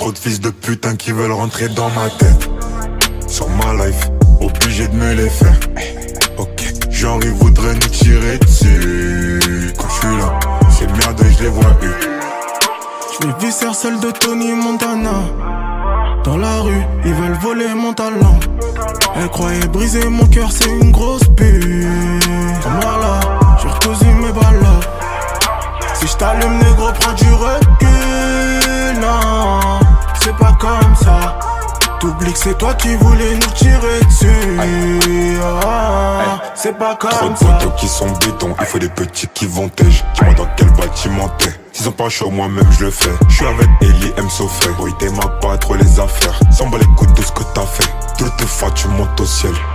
Trop de fils de putain qui veulent rentrer dans ma tête. Sur ma life, obligé de me les faire. Ok, genre ils voudraient nous tirer dessus. Quand je suis là, c'est merde, je les vois eux. J'm'ai viscère celle de Tony Montana. Dans la rue, ils veulent voler mon talent. Elle croyait briser mon cœur, c'est une grosse pute. Moi là, j'ai recousu mes balles là. Si j't'allume négro, prends du recul. Non, c'est pas comme ça. T'oublies que c'est toi qui voulais nous tirer dessus. C'est pas comme ça. Trop de potos qui sont béton, il faut des petits qui vont tège. Dis-moi dans quel bâtiment t'es. S'ils ont pas chaud, moi-même je le fais. Je suis avec Ellie, M. Sofé. Boy, t'aimes pas trop les affaires. S'en bat les coups de ce que t'as fait. Tout le fois tu montes au ciel.